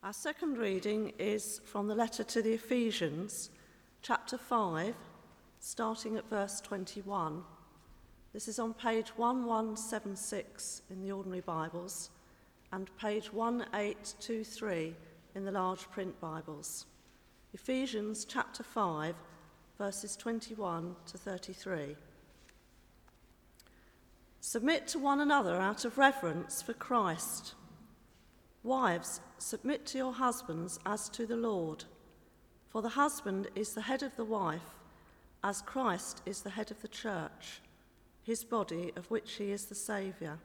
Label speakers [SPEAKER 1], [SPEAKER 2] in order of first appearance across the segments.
[SPEAKER 1] Our second reading is from the letter to the Ephesians, chapter 5, starting at verse 21. This is on page 1176 in the ordinary Bibles and page 1823 in the large print Bibles. Ephesians chapter 5, verses 21 to 33. Submit to one another out of reverence for Christ. Wives, submit to your husbands as to the Lord. For the husband is the head of the wife, as Christ is the head of the church, his body, of which he is the Saviour.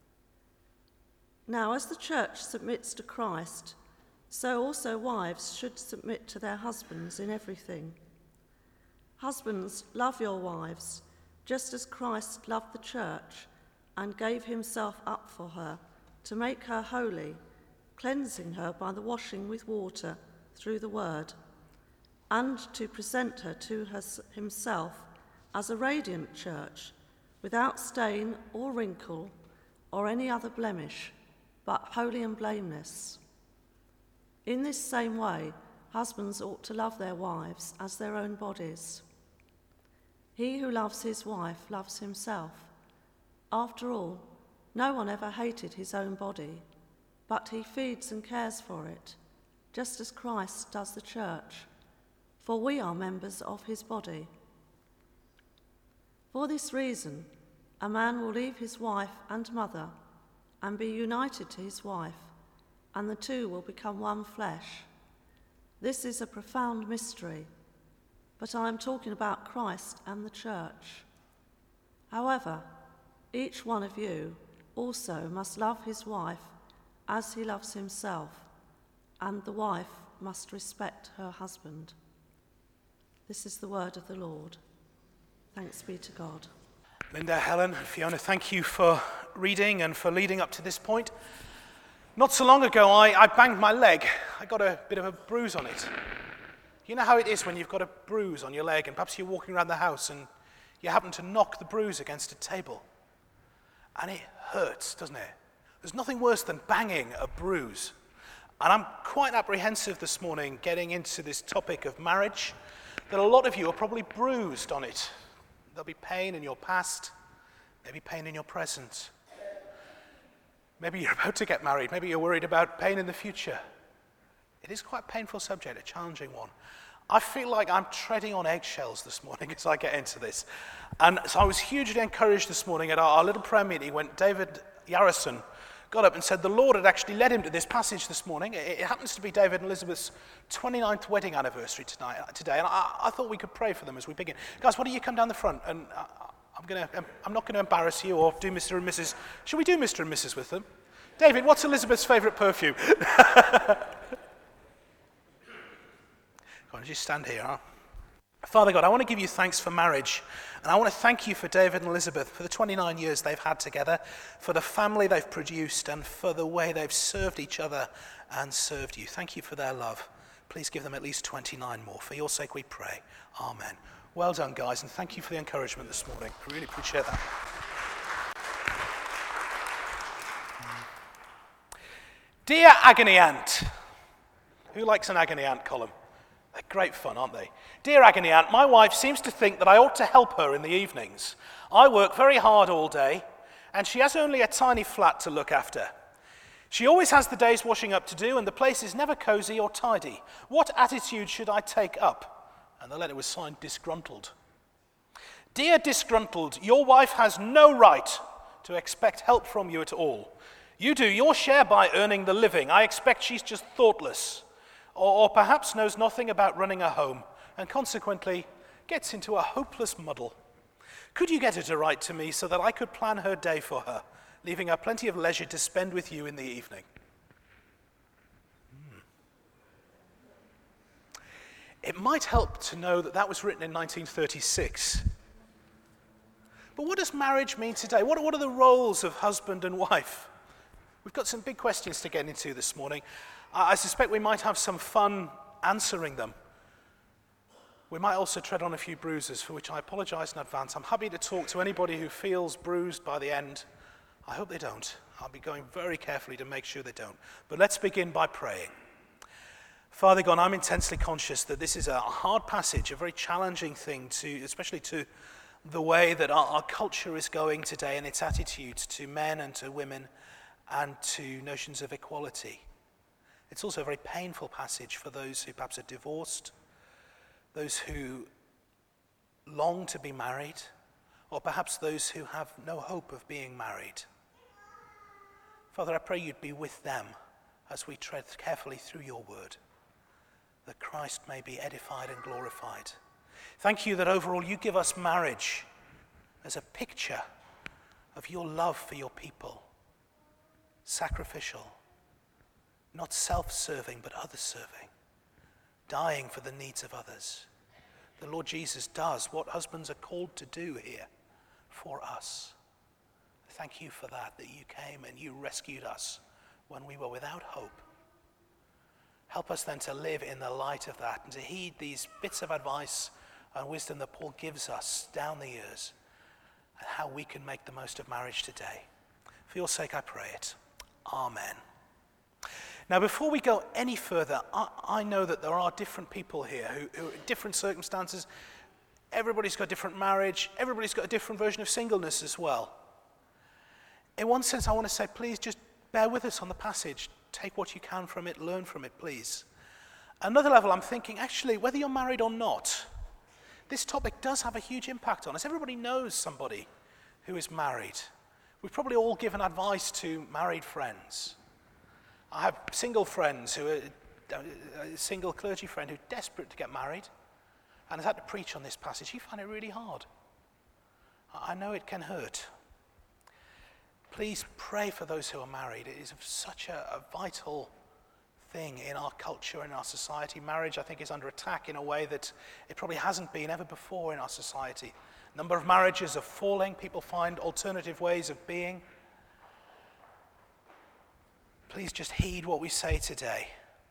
[SPEAKER 1] Now, as the church submits to Christ, so also wives should submit to their husbands in everything. Husbands, love your wives, just as Christ loved the church and gave himself up for her, to make her holy, cleansing her by the washing with water through the word, and to present her to himself as a radiant church, without stain or wrinkle or any other blemish, but holy and blameless. In this same way, husbands ought to love their wives as their own bodies. He who loves his wife loves himself. After all, no one ever hated his own body, but he feeds and cares for it, just as Christ does the church, for we are members of his body. For this reason, a man will leave his wife and mother and be united to his wife, and the two will become one flesh. This is a profound mystery, but I am talking about Christ and the church. However, each one of you also must love his wife as he loves himself, and the wife must respect her husband. This is the word of the Lord. Thanks be to God.
[SPEAKER 2] Linda, Helen, Fiona, thank you for reading and for leading up to this point. Not so long ago, I banged my leg. I got a bit of a bruise on it. You know how it is when you've got a bruise on your leg and perhaps you're walking around the house and you happen to knock the bruise against a table. And it hurts, doesn't it? There's nothing worse than banging a bruise. And I'm quite apprehensive this morning getting into this topic of marriage, that a lot of you are probably bruised on it. There'll be pain in your past, maybe pain in your present. Maybe you're about to get married, maybe you're worried about pain in the future. It is quite a painful subject, a challenging one. I feel like I'm treading on eggshells this morning as I get into this. And so I was hugely encouraged this morning at our little prayer meeting when David Yarrison got up and said the Lord had actually led him to this passage this morning. It happens to be David and Elizabeth's 29th wedding anniversary today, and I thought we could pray for them as we begin. Guys, why don't you come down the front? And I'm not going to embarrass you or do Mr. and Mrs. Should we do Mr. and Mrs. with them? David, what's Elizabeth's favourite perfume? Go on, just stand here, huh? Father God, I want to give you thanks for marriage, and I want to thank you for David and Elizabeth, for the 29 years they've had together, for the family they've produced, and for the way they've served each other and served you. Thank you for their love. Please give them at least 29 more. For your sake we pray. Amen. Well done, guys, and thank you for the encouragement this morning. I really appreciate that. Dear Agony Aunt. Who likes an Agony Aunt column? They're great fun, aren't they? Dear Agony Aunt, my wife seems to think that I ought to help her in the evenings. I work very hard all day, and she has only a tiny flat to look after. She always has the day's washing up to do, and the place is never cozy or tidy. What attitude should I take up? And the letter was signed Disgruntled. Dear Disgruntled, your wife has no right to expect help from you at all. You do your share by earning the living. I expect she's just thoughtless. Or perhaps knows nothing about running a home, and consequently gets into a hopeless muddle. Could you get her to write to me so that I could plan her day for her, leaving her plenty of leisure to spend with you in the evening? It might help to know that that was written in 1936. But what does marriage mean today? What are the roles of husband and wife? We've got some big questions to get into this morning. I suspect we might have some fun answering them. We might also tread on a few bruises, for which I apologize in advance. I'm happy to talk to anybody who feels bruised by the end. I hope they don't. I'll be going very carefully to make sure they don't. But let's begin by praying. Father God, I'm intensely conscious that this is a hard passage, a very challenging thing, especially to the way that our culture is going today and its attitudes to men and to women and to notions of equality. It's also a very painful passage for those who perhaps are divorced, those who long to be married, or perhaps those who have no hope of being married. Father, I pray you'd be with them as we tread carefully through your word, that Christ may be edified and glorified. Thank you that overall you give us marriage as a picture of your love for your people, sacrificial, not self-serving but other-serving, dying for the needs of others. The Lord Jesus does what husbands are called to do here for us. Thank you for that you came and you rescued us when we were without hope. Help us then to live in the light of that and to heed these bits of advice and wisdom that Paul gives us down the years and how we can make the most of marriage today. For your sake I pray it. Amen. Now, before we go any further, I know that there are different people here who are in different circumstances. Everybody's got a different marriage. Everybody's got a different version of singleness as well. In one sense, I want to say, please just bear with us on the passage. Take what you can from it, learn from it, please. Another level, I'm thinking, actually, whether you're married or not, this topic does have a huge impact on us. Everybody knows somebody who is married. We've probably all given advice to married friends. I have single friends a single clergy friend who's desperate to get married and has had to preach on this passage. He found it really hard. I know it can hurt. Please pray for those who are married. It is such a vital thing in our culture, in our society. Marriage, I think, is under attack in a way that it probably hasn't been ever before in our society. A number of marriages are falling. People find alternative ways of being. Please just heed what we say today.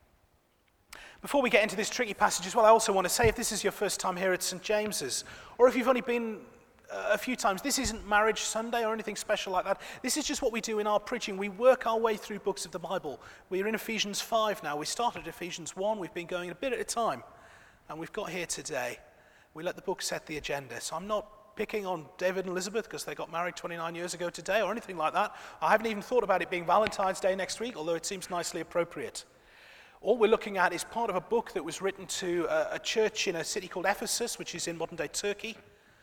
[SPEAKER 2] Before we get into this tricky passage as well, I also want to say, if this is your first time here at St. James's, or if you've only been a few times, this isn't Marriage Sunday or anything special like that. This is just what we do in our preaching. We work our way through books of the Bible. We're in Ephesians 5 now. We started Ephesians 1. We've been going a bit at a time, and we've got here today. We let the book set the agenda. So I'm not picking on David and Elizabeth because they got married 29 years ago today or anything like that. I haven't even thought about it being Valentine's Day next week, although it seems nicely appropriate. All we're looking at is part of a book that was written to a church in a city called Ephesus, which is in modern-day Turkey.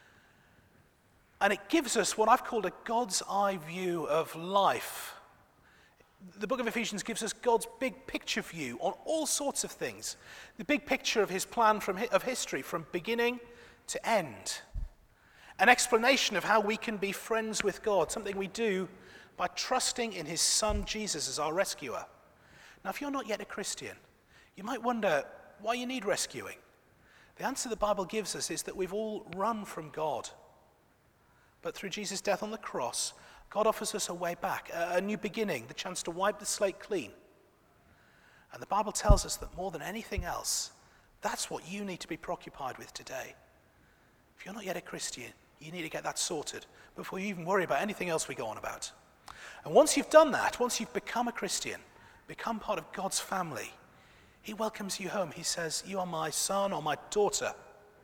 [SPEAKER 2] And it gives us what I've called a God's eye view of life. The book of Ephesians gives us God's big picture view on all sorts of things. The big picture of his plan of history from beginning to end. An explanation of how we can be friends with God, something we do by trusting in his Son Jesus as our rescuer. Now, if you're not yet a Christian, you might wonder why you need rescuing. The answer the Bible gives us is that we've all run from God. But through Jesus' death on the cross, God offers us a way back, a new beginning, the chance to wipe the slate clean. And the Bible tells us that more than anything else, that's what you need to be preoccupied with today. If you're not yet a Christian, you need to get that sorted before you even worry about anything else we go on about. And once you've done that, once you've become a Christian, become part of God's family, he welcomes you home. He says, you are my son or my daughter.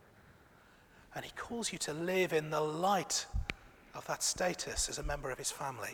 [SPEAKER 2] And he calls you to live in the light of that status as a member of his family.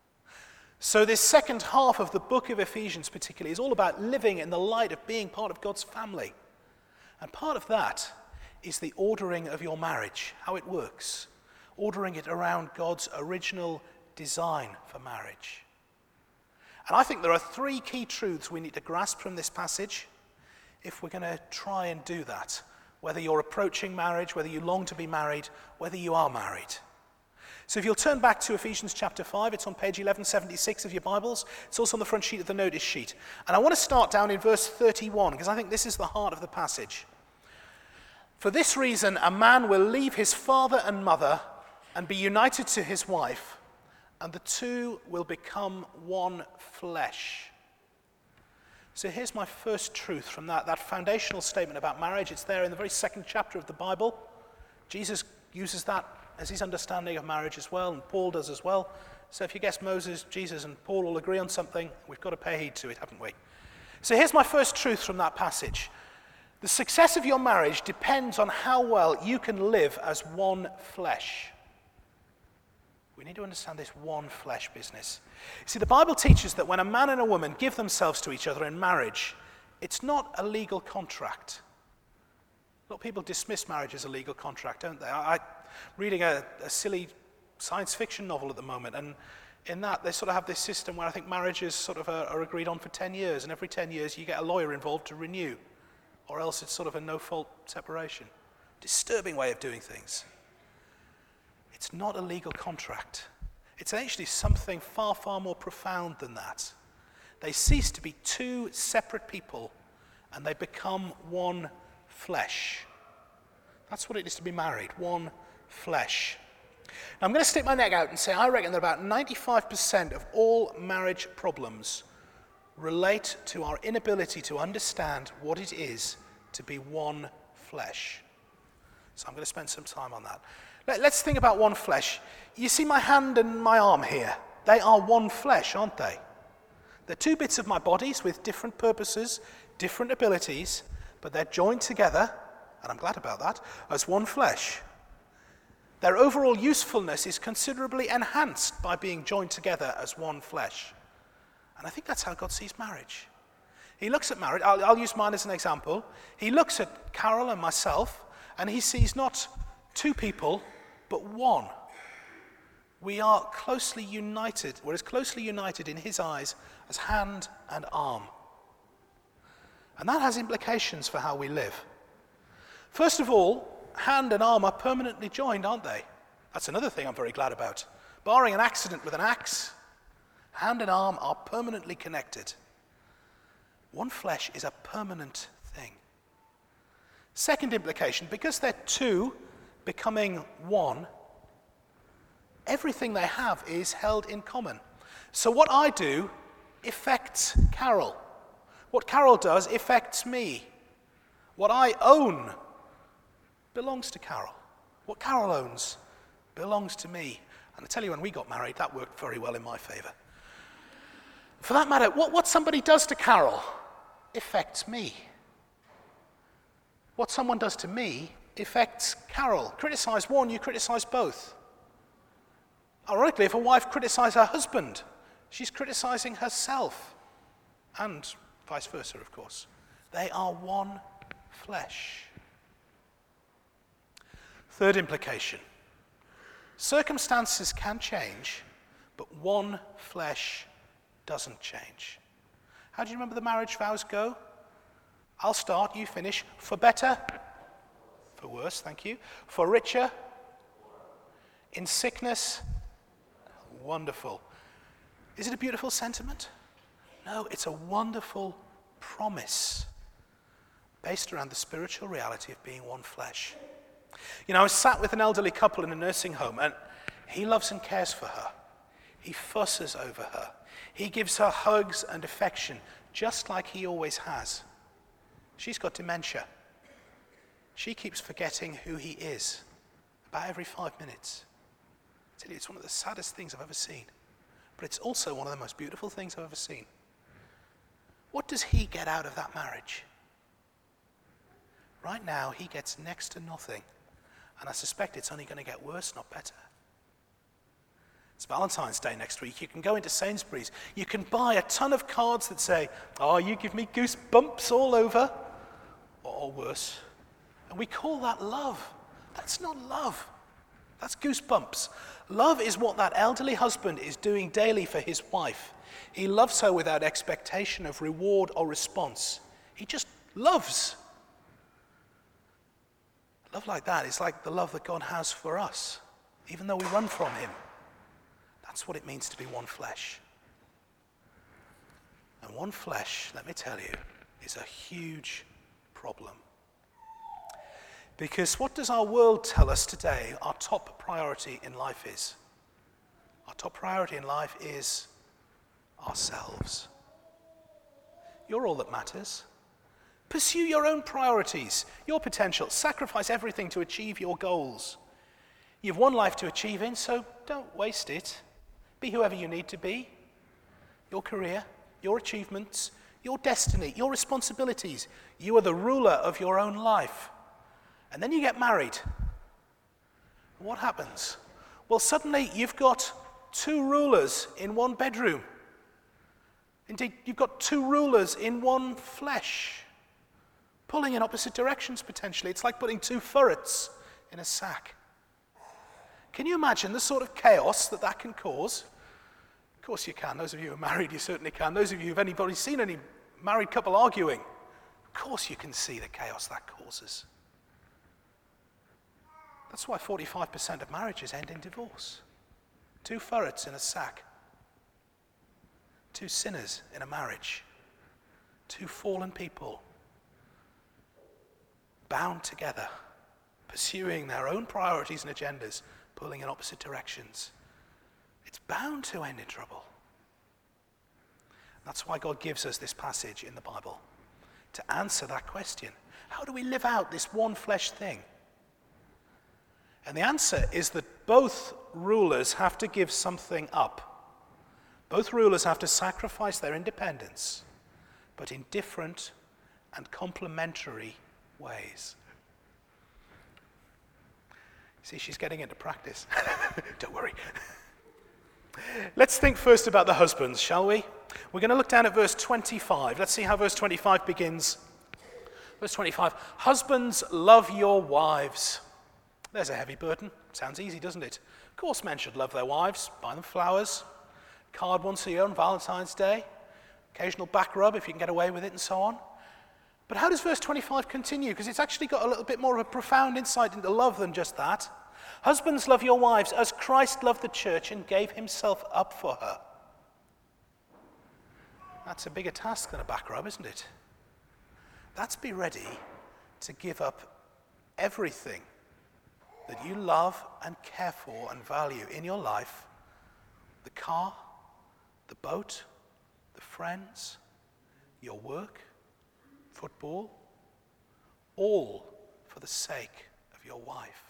[SPEAKER 2] So this second half of the book of Ephesians particularly is all about living in the light of being part of God's family. And part of that is the ordering of your marriage, how it works, ordering it around God's original design for marriage. And I think there are three key truths we need to grasp from this passage if we're going to try and do that, whether you're approaching marriage, whether you long to be married, whether you are married. So if you'll turn back to Ephesians chapter 5, it's on page 1176 of your Bibles. It's also on the front sheet of the notice sheet. And I want to start down in verse 31, because I think this is the heart of the passage. For this reason, a man will leave his father and mother and be united to his wife, and the two will become one flesh. So here's my first truth from that foundational statement about marriage. It's there in the very second chapter of the Bible. Jesus uses that as his understanding of marriage as well, and Paul does as well. So if you guess Moses, Jesus, and Paul all agree on something, we've got to pay heed to it, haven't we? So here's my first truth from that passage. The success of your marriage depends on how well you can live as one flesh. We need to understand this one flesh business. See, the Bible teaches that when a man and a woman give themselves to each other in marriage, it's not a legal contract. A lot of people dismiss marriage as a legal contract, don't they? I'm reading a silly science fiction novel at the moment, and in that they sort of have this system where I think marriages sort of are agreed on for 10 years, and every 10 years you get a lawyer involved to renew, or else it's sort of a no-fault separation. Disturbing way of doing things. It's not a legal contract. It's actually something far, far more profound than that. They cease to be two separate people, and they become one flesh. That's what it is to be married, one flesh. Now, I'm going to stick my neck out and say I reckon that about 95% of all marriage problems relate to our inability to understand what it is to be one flesh. So I'm going to spend some time on that. Let's think about one flesh. You see my hand and my arm here? They are one flesh, aren't they? They're two bits of my bodies with different purposes, different abilities, but they're joined together, and I'm glad about that, as one flesh. Their overall usefulness is considerably enhanced by being joined together as one flesh. And I think that's how God sees marriage. He looks at marriage, I'll use mine as an example. He looks at Carol and myself, and he sees not two people, but one. We are closely united. We're as closely united in his eyes as hand and arm. And that has implications for how we live. First of all, hand and arm are permanently joined, aren't they? That's another thing I'm very glad about. Barring an accident with an axe, hand and arm are permanently connected. One flesh is a permanent thing. Second implication, because they're two becoming one, everything they have is held in common. So what I do affects Carol. What Carol does affects me. What I own belongs to Carol. What Carol owns belongs to me. And I tell you, when we got married, that worked very well in my favor. For that matter, what somebody does to Carol affects me. What someone does to me affects Carol. Criticize one, you criticize both. Ironically, if a wife criticizes her husband, she's criticizing herself. And vice versa, of course. They are one flesh. Third implication. Circumstances can change, but one flesh doesn't change. How do you remember the marriage vows go? I'll start, you finish. For better, for worse, thank you. For richer, in sickness, wonderful. Is it a beautiful sentiment? No, it's a wonderful promise based around the spiritual reality of being one flesh. You know, I was sat with an elderly couple in a nursing home, and he loves and cares for her. He fusses over her. He gives her hugs and affection, just like he always has. She's got dementia. She keeps forgetting who he is about every 5 minutes. I tell you, it's one of the saddest things I've ever seen. But it's also one of the most beautiful things I've ever seen. What does he get out of that marriage? Right now, he gets next to nothing. And I suspect it's only going to get worse, not better. It's Valentine's Day next week. You can go into Sainsbury's. You can buy a ton of cards that say, "Oh, you give me goosebumps all over," or worse. And we call that love. That's not love. That's goosebumps. Love is what that elderly husband is doing daily for his wife. He loves her without expectation of reward or response. He just loves. Love like that is like the love that God has for us, even though we run from him. That's what it means to be one flesh. And one flesh, let me tell you, is a huge problem. Because what does our world tell us today our top priority in life is? Our top priority in life is ourselves. You're all that matters. Pursue your own priorities, your potential. Sacrifice everything to achieve your goals. You've one life to achieve in, so don't waste it. Be whoever you need to be. Your career, your achievements, your destiny, your responsibilities. You are the ruler of your own life. And then you get married. What happens? Well, suddenly you've got two rulers in one bedroom. Indeed, you've got two rulers in one flesh, pulling in opposite directions potentially. It's like putting two ferrets in a sack. Can you imagine the sort of chaos that can cause? Of course you can. Those of you who are married, you certainly can. Those of you who've anybody seen any married couple arguing, of course you can see the chaos that causes. That's why 45% of marriages end in divorce. Two ferrets in a sack. Two sinners in a marriage. Two fallen people bound together, pursuing their own priorities and agendas, pulling in opposite directions. It's bound to end in trouble. That's why God gives us this passage in the Bible, to answer that question. How do we live out this one flesh thing? And the answer is that both rulers have to give something up. Both rulers have to sacrifice their independence, but in different and complementary ways. See, she's getting into practice. Don't worry. Let's think first about the husbands, shall we? We're going to look down at verse 25. Let's see how verse 25 begins. Verse 25, husbands, love your wives. There's a heavy burden. Sounds easy, doesn't it? Of course men should love their wives, buy them flowers, card once a year on Valentine's Day, occasional back rub if you can get away with it and so on. But how does verse 25 continue? Because it's actually got a little bit more of a profound insight into love than just that. Husbands, love your wives as Christ loved the church and gave himself up for her. That's a bigger task than a back rub, isn't it? That's be ready to give up everything that you love and care for and value in your life. The car, the boat, the friends, your work, football, all for the sake of your wife.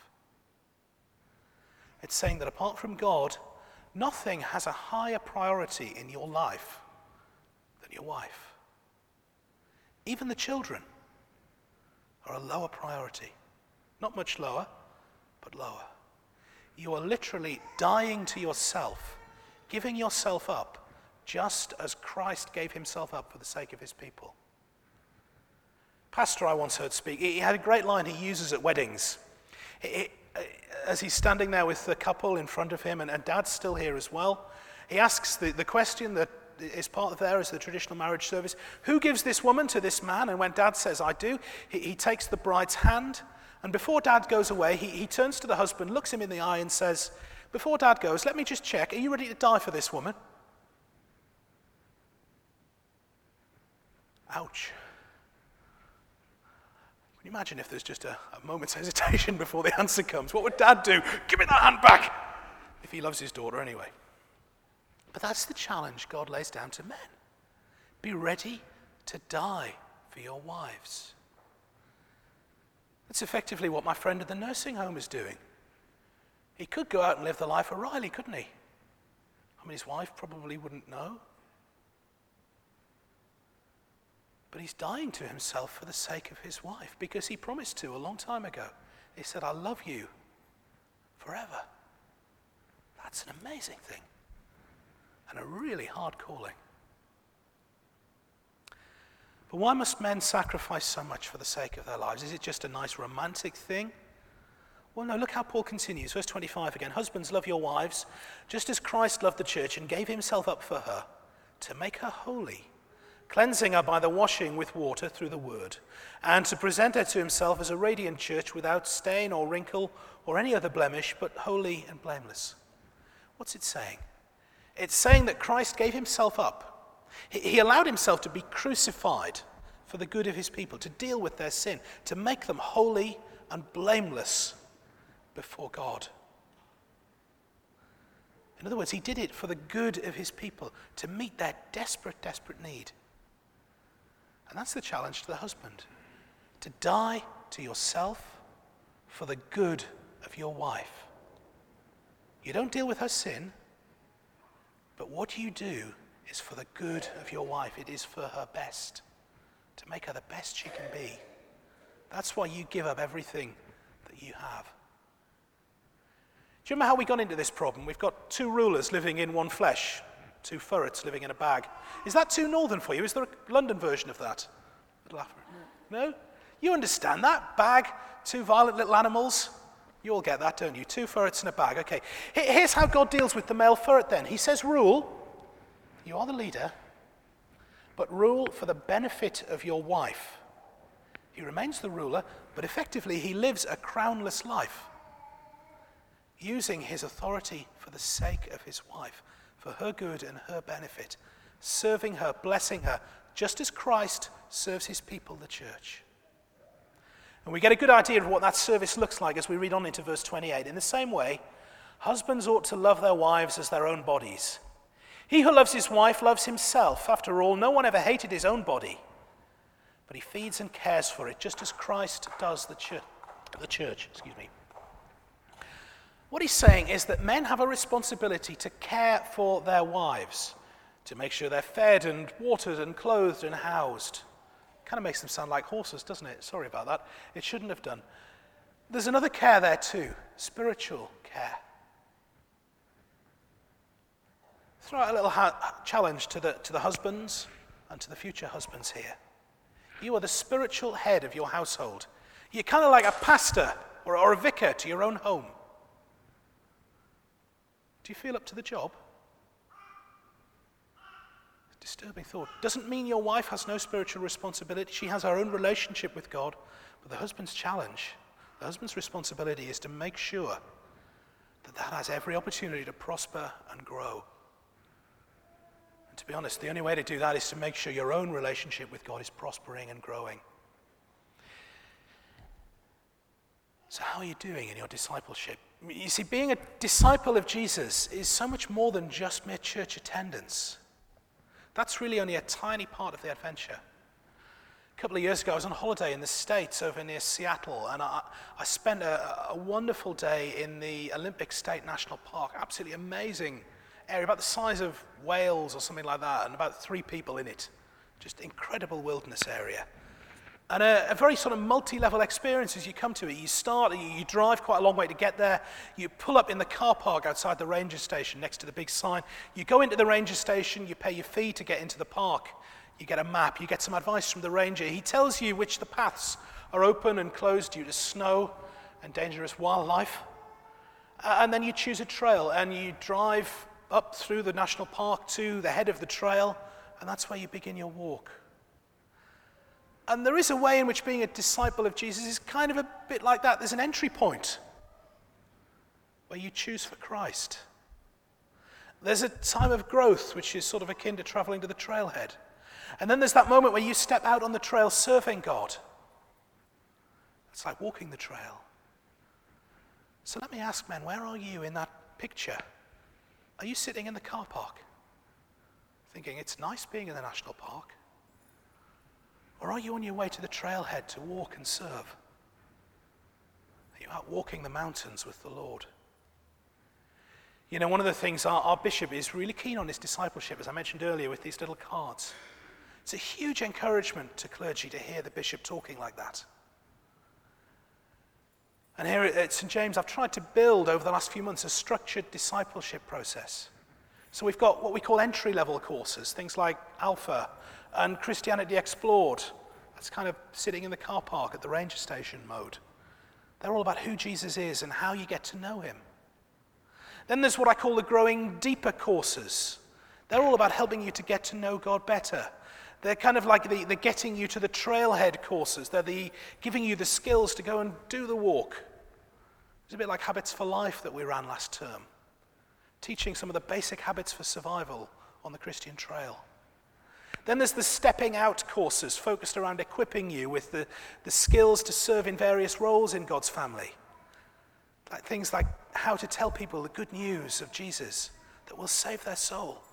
[SPEAKER 2] It's saying that apart from God, nothing has a higher priority in your life than your wife. Even the children are a lower priority. Not much lower, but lower. You are literally dying to yourself, giving yourself up, just as Christ gave himself up for the sake of his people. Pastor I once heard speak, he had a great line he uses at weddings. As he's standing there with the couple in front of him, and Dad's still here as well, he asks the question that is part of there as the traditional marriage service, who gives this woman to this man? And when Dad says, I do, he takes the bride's hand, and before Dad goes away, he turns to the husband, looks him in the eye and says, before Dad goes, let me just check, are you ready to die for this woman? Ouch. Can you imagine if there's just a moment's hesitation before the answer comes? What would Dad do? Give me that hand back! If he loves his daughter anyway. But that's the challenge God lays down to men. Be ready to die for your wives. That's effectively what my friend at the nursing home is doing. He could go out and live the life of Riley, couldn't he? I mean, his wife probably wouldn't know. But he's dying to himself for the sake of his wife, because he promised to a long time ago. He said, I love you forever. That's an amazing thing, and a really hard calling. But why must men sacrifice so much for the sake of their lives? Is it just a nice romantic thing? Well, no, look how Paul continues. Verse 25 again. Husbands, love your wives, just as Christ loved the church and gave himself up for her, to make her holy, cleansing her by the washing with water through the word, and to present her to himself as a radiant church without stain or wrinkle or any other blemish, but holy and blameless. What's it saying? It's saying that Christ gave himself up. He allowed himself to be crucified for the good of his people, to deal with their sin, to make them holy and blameless before God. In other words, he did it for the good of his people, to meet their desperate, desperate need. And that's the challenge to the husband, to die to yourself for the good of your wife. You don't deal with her sin, but what you do is for the good of your wife. It is for her best, to make her the best she can be. That's why you give up everything that you have. Do you remember how we got into this problem? We've got two rulers living in one flesh, two ferrets living in a bag. Is that too northern for you? Is there a London version of that? No? You understand that? Bag, two violent little animals. You all get that, don't you? Two ferrets in a bag. Okay. Here's how God deals with the male ferret then. He says, rule. You are the leader, but rule for the benefit of your wife. He remains the ruler, but effectively he lives a crownless life, using his authority for the sake of his wife, for her good and her benefit, serving her, blessing her, just as Christ serves his people, the church. And we get a good idea of what that service looks like as we read on into verse 28. In the same way, husbands ought to love their wives as their own bodies. He who loves his wife loves himself. After all, no one ever hated his own body, but he feeds and cares for it, just as Christ does the church. What he's saying is that men have a responsibility to care for their wives, to make sure they're fed and watered and clothed and housed. Kind of makes them sound like horses, doesn't it? Sorry about that. It shouldn't have done. There's another care there too, spiritual care. Throw out a little challenge to the husbands and to the future husbands here. You are the spiritual head of your household. You're kind of like a pastor or a vicar to your own home. Do you feel up to the job? Disturbing thought. Doesn't mean your wife has no spiritual responsibility. She has her own relationship with God. But the husband's challenge, the husband's responsibility is to make sure that has every opportunity to prosper and grow. And to be honest, the only way to do that is to make sure your own relationship with God is prospering and growing. So how are you doing in your discipleship? You see, being a disciple of Jesus is so much more than just mere church attendance. That's really only a tiny part of the adventure. A couple of years ago, I was on holiday in the States over near Seattle, and I spent a wonderful day in the Olympic State National Park. Absolutely amazing area, about the size of Wales or something like that, and about 3 people in it. Just incredible wilderness area. And a very sort of multi-level experience as you come to it. You drive quite a long way to get there. You pull up in the car park outside the ranger station next to the big sign. You go into the ranger station, you pay your fee to get into the park. You get a map, you get some advice from the ranger. He tells you which the paths are open and closed due to snow and dangerous wildlife. And then you choose a trail and you drive up through the national park to the head of the trail, and that's where you begin your walk. And there is a way in which being a disciple of Jesus is kind of a bit like that. There's an entry point where you choose for Christ. There's a time of growth, which is sort of akin to traveling to the trailhead. And then there's that moment where you step out on the trail serving God. It's like walking the trail. So let me ask, men, where are you in that picture? Are you sitting in the car park thinking it's nice being in the national park? Or are you on your way to the trailhead to walk and serve? Are you out walking the mountains with the Lord? You know, one of the things our bishop is really keen on is discipleship, as I mentioned earlier, with these little cards. It's a huge encouragement to clergy to hear the bishop talking like that. And here at St. James, I've tried to build over the last few months a structured discipleship process. So we've got what we call entry-level courses, things like Alpha and Christianity Explored. That's kind of sitting in the car park at the ranger station mode. They're all about who Jesus is and how you get to know him. Then there's what I call the Growing Deeper courses. They're all about helping you to get to know God better. They're kind of like the getting you to the trailhead courses. They're the giving you the skills to go and do the walk. It's a bit like Habits for Life that we ran last term, teaching some of the basic habits for survival on the Christian trail. Then there's the Stepping Out courses focused around equipping you with the skills to serve in various roles in God's family. Like things like how to tell people the good news of Jesus that will save their soul.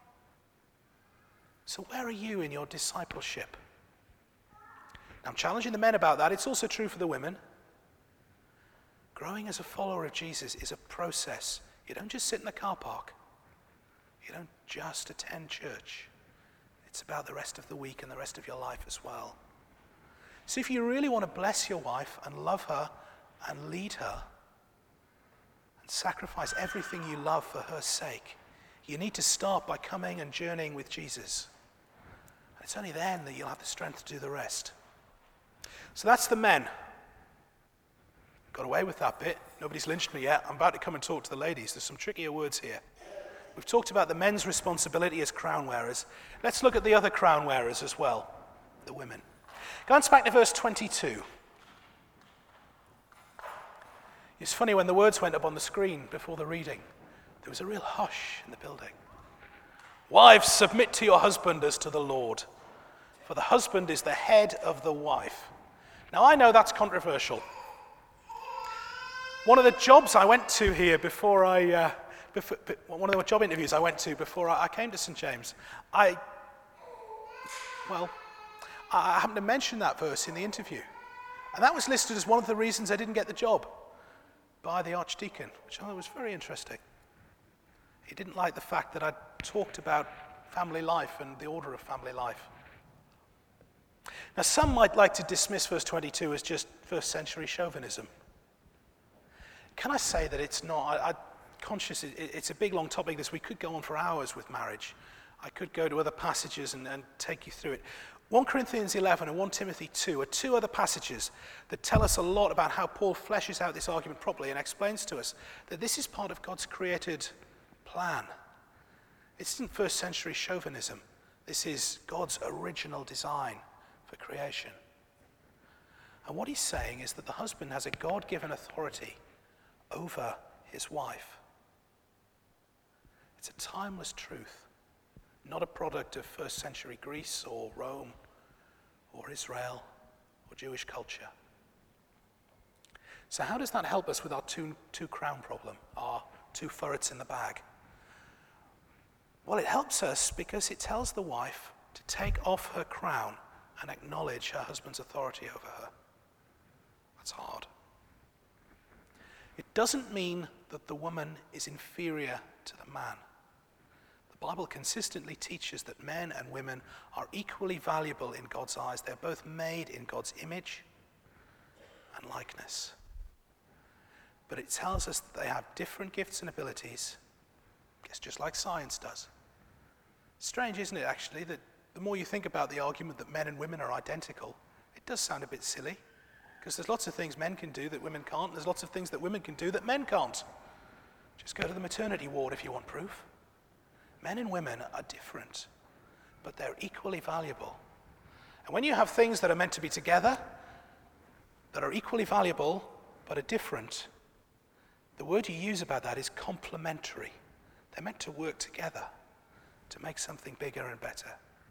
[SPEAKER 2] So where are you in your discipleship? Now, I'm challenging the men about that. It's also true for the women. Growing as a follower of Jesus is a process. You don't just sit in the car park. You don't just attend church. It's about the rest of the week and the rest of your life as well. So if you really want to bless your wife and love her and lead her and sacrifice everything you love for her sake, you need to start by coming and journeying with Jesus. And it's only then that you'll have the strength to do the rest. So that's the men. Got away with that bit. Nobody's lynched me yet. I'm about to come and talk to the ladies. There's some trickier words here. We've talked about the men's responsibility as crown wearers. Let's look at the other crown wearers as well, the women. Glance back to verse 22. It's funny, when the words went up on the screen before the reading, there was a real hush in the building. Wives, submit to your husband as to the Lord, for the husband is the head of the wife. Now, I know that's controversial. One of the jobs I went to here one of the job interviews I went to before I came to St. James, I happened to mention that verse in the interview. And that was listed as one of the reasons I didn't get the job by the Archdeacon, which I thought was very interesting. He didn't like the fact that I talked about family life and the order of family life. Now, some might like to dismiss verse 22 as just first century chauvinism. Can I say that it's not? I'm conscious it's a big, long topic. We could go on for hours with marriage. I could go to other passages and take you through it. 1 Corinthians 11 and 1 Timothy 2 are two other passages that tell us a lot about how Paul fleshes out this argument properly and explains to us that this is part of God's created plan. It isn't first century chauvinism. This is God's original design for creation. And what he's saying is that the husband has a God-given authority over his wife. It's a timeless truth, not a product of first century Greece or Rome or Israel or Jewish culture. So how does that help us with our two crown problem, our two ferrets in the bag? Well, it helps us because it tells the wife to take off her crown and acknowledge her husband's authority over her. That's hard. It doesn't mean that the woman is inferior to the man. The Bible consistently teaches that men and women are equally valuable in God's eyes. They're both made in God's image and likeness. But it tells us that they have different gifts and abilities, I guess just like science does. Strange, isn't it, actually, that the more you think about the argument that men and women are identical, it does sound a bit silly. Because there's lots of things men can do that women can't. There's lots of things that women can do that men can't. Just go to the maternity ward if you want proof. Men and women are different, but they're equally valuable. And when you have things that are meant to be together, that are equally valuable, but are different, the word you use about that is complementary. They're meant to work together to make something bigger and better.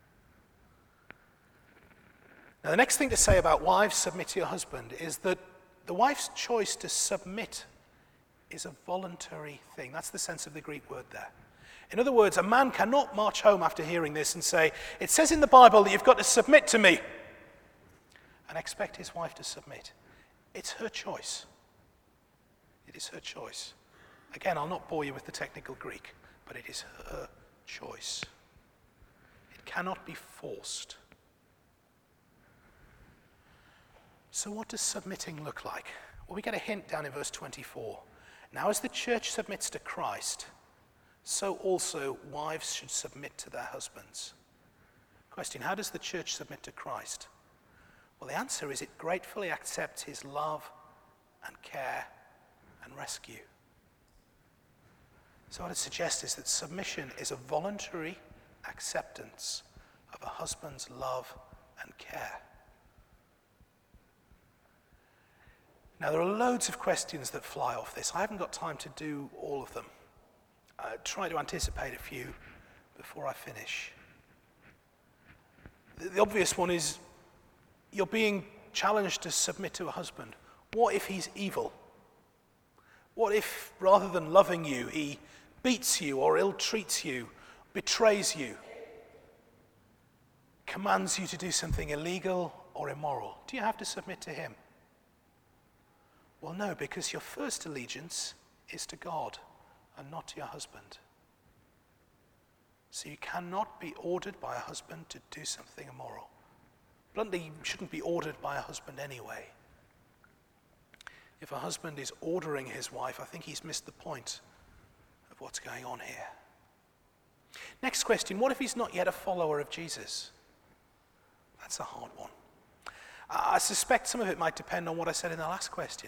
[SPEAKER 2] Now, the next thing to say about wives, submit to your husband, is that the wife's choice to submit is a voluntary thing. That's the sense of the Greek word there. In other words, a man cannot march home after hearing this and say, it says in the Bible that you've got to submit to me, and expect his wife to submit. It's her choice. It is her choice. Again, I'll not bore you with the technical Greek, but it is her choice. It cannot be forced. So what does submitting look like? Well, we get a hint down in verse 24. Now, as the church submits to Christ, so also wives should submit to their husbands. Question, how does the church submit to Christ? Well, the answer is it gratefully accepts his love and care and rescue. So what it suggests is that submission is a voluntary acceptance of a husband's love and care. Now, there are loads of questions that fly off this. I haven't got time to do all of them. I'll try to anticipate a few before I finish. The obvious one is you're being challenged to submit to a husband. What if he's evil? What if, rather than loving you, he beats you or ill-treats you, betrays you, commands you to do something illegal or immoral? Do you have to submit to him? Well, no, because your first allegiance is to God and not to your husband. So you cannot be ordered by a husband to do something immoral. Bluntly, you shouldn't be ordered by a husband anyway. If a husband is ordering his wife, I think he's missed the point of what's going on here. Next question, what if he's not yet a follower of Jesus? That's a hard one. I suspect some of it might depend on what I said in the last question.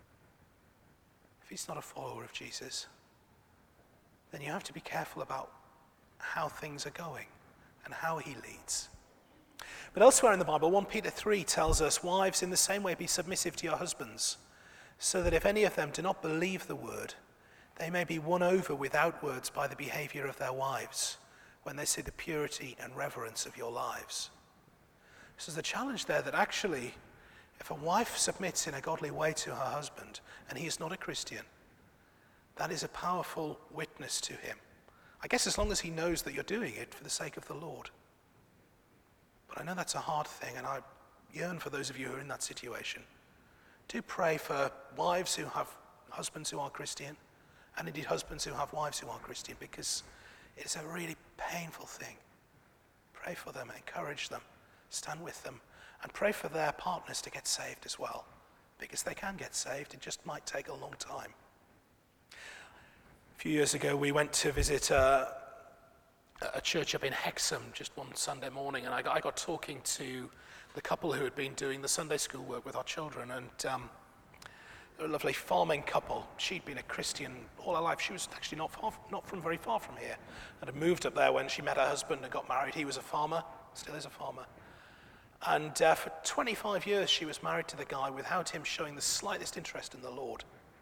[SPEAKER 2] If he's not a follower of Jesus, then you have to be careful about how things are going and how he leads. But elsewhere in the Bible, 1 Peter 3 tells us, wives, in the same way be submissive to your husbands, so that if any of them do not believe the word, they may be won over without words by the behavior of their wives, when they see the purity and reverence of your lives. So there's a challenge there that actually, if a wife submits in a godly way to her husband, and he is not a Christian, that is a powerful witness to him. I guess as long as he knows that you're doing it for the sake of the Lord. But I know that's a hard thing, and I yearn for those of you who are in that situation. Do pray for wives who have husbands who are Christian, and indeed husbands who have wives who are Christian, because it's a really painful thing. Pray for them, encourage them, stand with them, and pray for their partners to get saved as well, because they can get saved. It just might take a long time. A few years ago, we went to visit a church up in Hexham just one Sunday morning, and I got talking to the couple who had been doing the Sunday school work with our children, and they're a lovely farming couple. She'd been a Christian all her life. She was actually not from very far from here, and had moved up there when she met her husband and got married. He was a farmer, still is a farmer. And for 25 years, she was married to the guy without him showing the slightest interest in the Lord.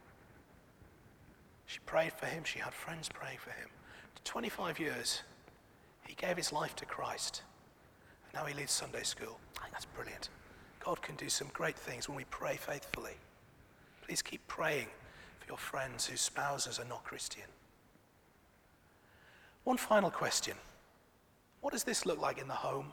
[SPEAKER 2] She prayed for him. She had friends praying for him. For 25 years, he gave his life to Christ. And now he leads Sunday school. I think that's brilliant. God can do some great things when we pray faithfully. Please keep praying for your friends whose spouses are not Christian. One final question. What does this look like in the home?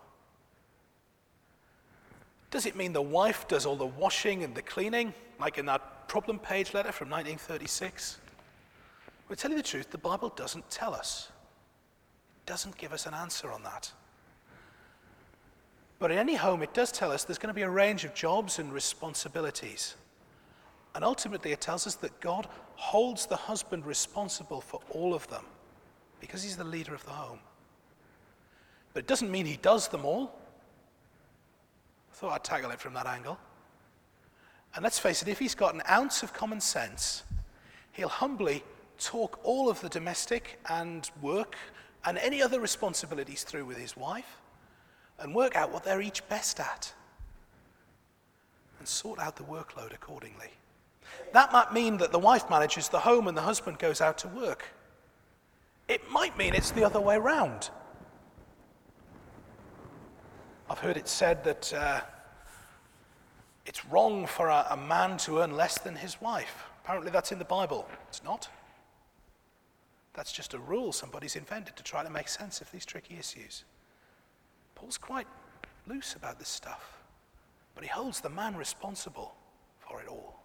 [SPEAKER 2] Does it mean the wife does all the washing and the cleaning, like in that problem page letter from 1936? Well, to tell you the truth, the Bible doesn't tell us. It doesn't give us an answer on that. But in any home, it does tell us there's going to be a range of jobs and responsibilities. And ultimately, it tells us that God holds the husband responsible for all of them because he's the leader of the home. But it doesn't mean he does them all. I thought I'd tackle it from that angle. And let's face it, if he's got an ounce of common sense, he'll humbly talk all of the domestic and work and any other responsibilities through with his wife and work out what they're each best at and sort out the workload accordingly. That might mean that the wife manages the home and the husband goes out to work. It might mean it's the other way round. I've heard it said that it's wrong for a man to earn less than his wife. Apparently that's in the Bible. It's not. That's just a rule somebody's invented to try to make sense of these tricky issues. Paul's quite loose about this stuff, but he holds the man responsible for it all.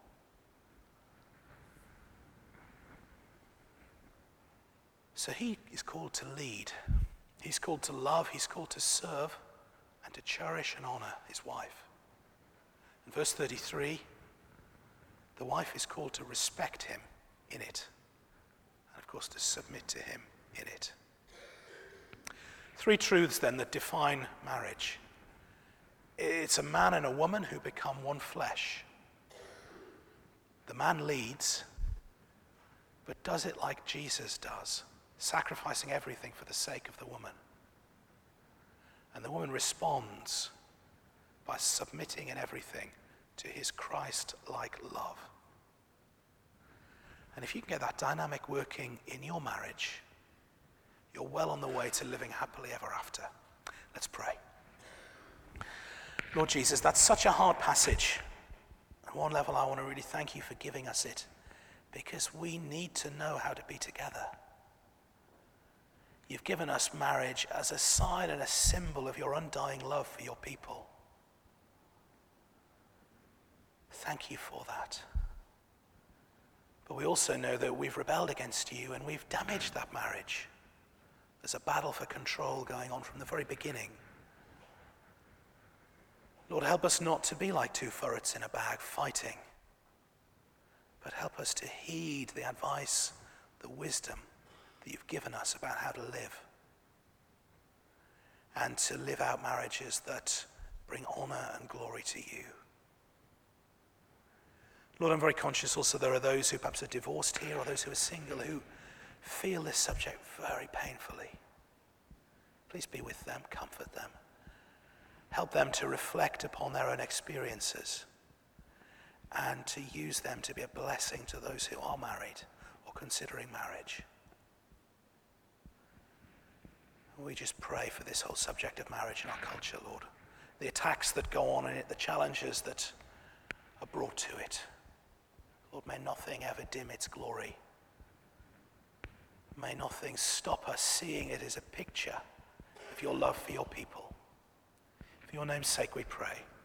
[SPEAKER 2] So he is called to lead. He's called to love. He's called to serve and to cherish and honor his wife. In verse 33, the wife is called to respect him in it. And of course, to submit to him in it. Three truths then that define marriage. It's a man and a woman who become one flesh. The man leads, but does it like Jesus does, sacrificing everything for the sake of the woman. And the woman responds by submitting in everything to his Christ-like love. And if you can get that dynamic working in your marriage, you're well on the way to living happily ever after. Let's pray. Lord Jesus, that's such a hard passage. On one level, I want to really thank you for giving us it, because we need to know how to be together. You've given us marriage as a sign and a symbol of your undying love for your people. Thank you for that. But we also know that we've rebelled against you and we've damaged that marriage. There's a battle for control going on from the very beginning. Lord, help us not to be like two ferrets in a bag fighting, but help us to heed the advice, the wisdom that you've given us about how to live, and to live out marriages that bring honor and glory to you. Lord, I'm very conscious also there are those who perhaps are divorced here, or those who are single who feel this subject very painfully. Please be with them, comfort them. Help them to reflect upon their own experiences and to use them to be a blessing to those who are married or considering marriage. We just pray for this whole subject of marriage in our culture, Lord. The attacks that go on in it, the challenges that are brought to it. Lord, may nothing ever dim its glory. May nothing stop us seeing it as a picture of your love for your people. For your name's sake we pray.